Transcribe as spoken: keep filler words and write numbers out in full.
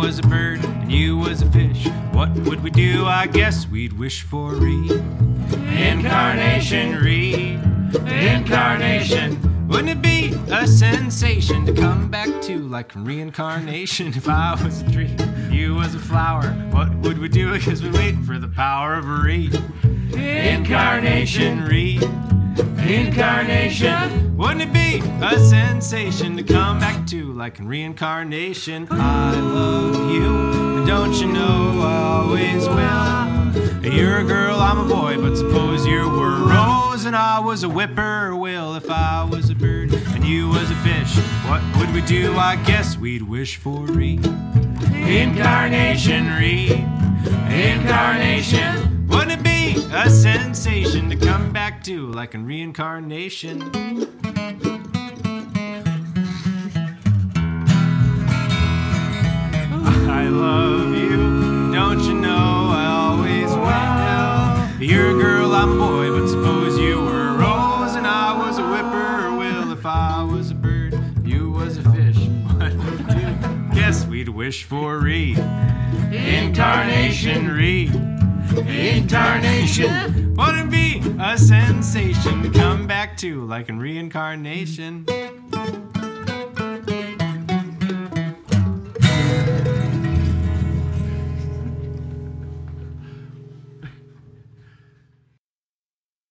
was a bird and you was a fish, what would we do? I guess we'd wish for reincarnation, reincarnation. Wouldn't it be a sensation to come back to like reincarnation? If I was a tree, you was a flower, what would we do? Because we wait for the power of reincarnation, reincarnation. Wouldn't it be a sensation to come back to like in reincarnation? I love you, and don't you know I always will. You're a girl, I'm a boy, but suppose you were a rose and I was a whippoorwill. If I was a bird and you was a fish, what would we do? I guess we'd wish for reincarnation, reincarnation. Wouldn't it be a sensation to come back to like in reincarnation? I love you, don't you know I always will. You're a girl, I'm a boy, but suppose you were a rose and I was a whippoorwill. If I was a bird, you was a fish, what would we do? Guess we'd wish for reincarnation, reincarnation. Wouldn't it be a sensation to come back to like in reincarnation?